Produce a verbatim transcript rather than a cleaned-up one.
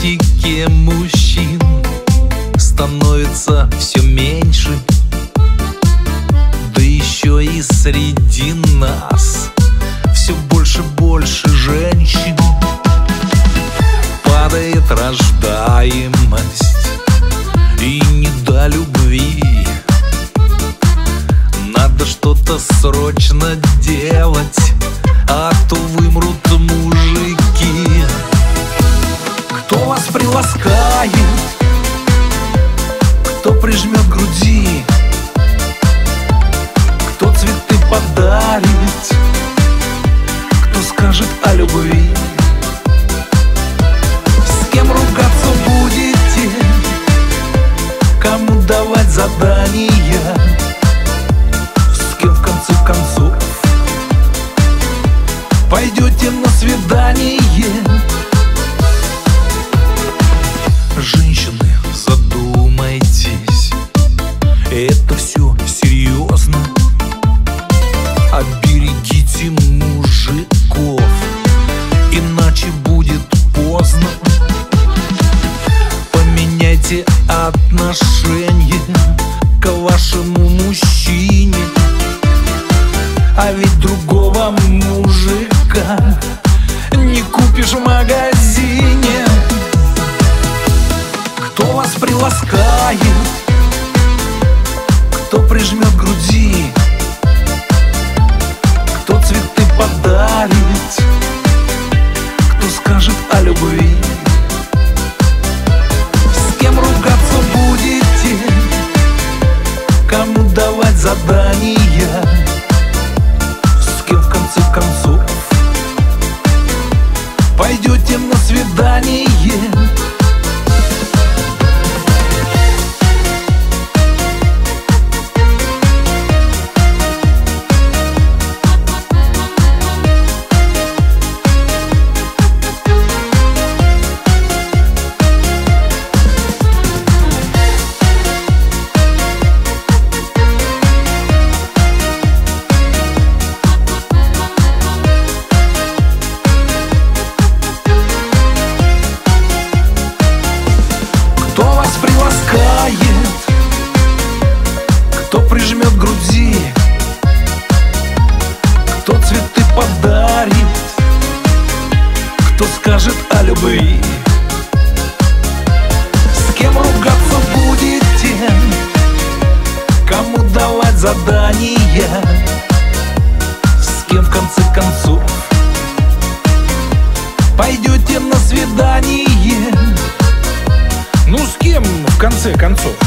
статистике мужчин становится все меньше. Да еще и среди нас все больше больше женщин. Падает рождаемость, и не до любви. Надо что-то срочно делать, а то вымрут мужики. Кто вас приласкает, кто прижмет к груди, кто цветы подарит, кто скажет о любви. С кем ругаться будете, кому давать задания, с кем в конце концов пойдете на свидание. Женщины, задумайтесь, это все серьезно. Оберегите мужиков, иначе будет поздно. Поменяйте отношение к вашему мужчине, а ведь другого мужика не купишь в магазине. Кто вас приласкает, кто прижмет к груди, кто цветы подарит, кто скажет о любви. С кем ругаться будете, кому давать задания, с кем в конце концов пойдете на свидание. Кто прижмет к груди, кто цветы подарит, кто скажет о любви. С кем ругаться будете, кому давать задания, с кем в конце концов пойдете на свидание. Ну с кем в конце концов?